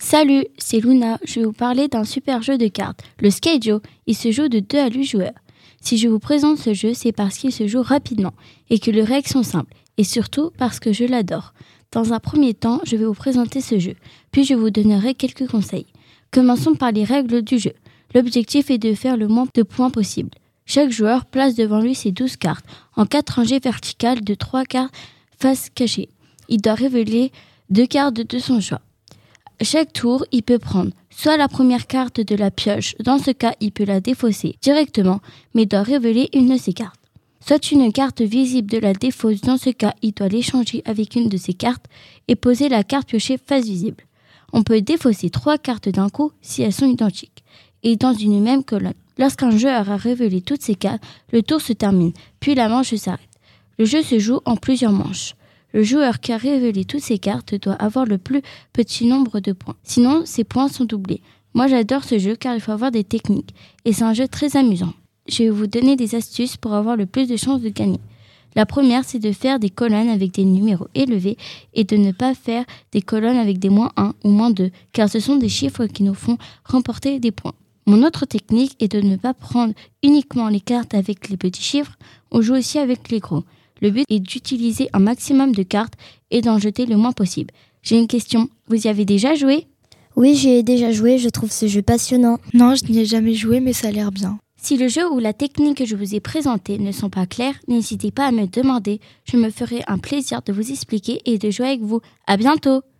Salut, c'est Luna. Je vais vous parler d'un super jeu de cartes, le Skyjo. Il se joue de 2 à 8 joueurs. Si je vous présente ce jeu, c'est parce qu'il se joue rapidement et que les règles sont simples. Et surtout parce que je l'adore. Dans un premier temps, je vais vous présenter ce jeu, puis je vous donnerai quelques conseils. Commençons par les règles du jeu. L'objectif est de faire le moins de points possible. Chaque joueur place devant lui ses 12 cartes, en 4 rangées verticales de 3 cartes face cachée. Il doit révéler 2 cartes de son choix. Chaque tour, il peut prendre soit la première carte de la pioche, dans ce cas, il peut la défausser directement, mais doit révéler une de ses cartes. Soit une carte visible de la défausse, dans ce cas, il doit l'échanger avec une de ses cartes et poser la carte piochée face visible. On peut défausser 3 cartes d'un coup si elles sont identiques, et dans une même colonne. Lorsqu'un joueur a révélé toutes ses cartes, le tour se termine, puis la manche s'arrête. Le jeu se joue en plusieurs manches. Le joueur qui a révélé toutes ses cartes doit avoir le plus petit nombre de points. Sinon, ses points sont doublés. Moi, j'adore ce jeu car il faut avoir des techniques. Et c'est un jeu très amusant. Je vais vous donner des astuces pour avoir le plus de chances de gagner. La première, c'est de faire des colonnes avec des numéros élevés et de ne pas faire des colonnes avec des -1 ou -2, car ce sont des chiffres qui nous font remporter des points. Mon autre technique est de ne pas prendre uniquement les cartes avec les petits chiffres, on joue aussi avec les gros. Le but est d'utiliser un maximum de cartes et d'en jeter le moins possible. J'ai une question, vous y avez déjà joué ? Oui, j'y ai déjà joué, je trouve ce jeu passionnant. Non, je n'y ai jamais joué, mais ça a l'air bien. Si le jeu ou la technique que je vous ai présentée ne sont pas clairs, n'hésitez pas à me demander. Je me ferai un plaisir de vous expliquer et de jouer avec vous. À bientôt!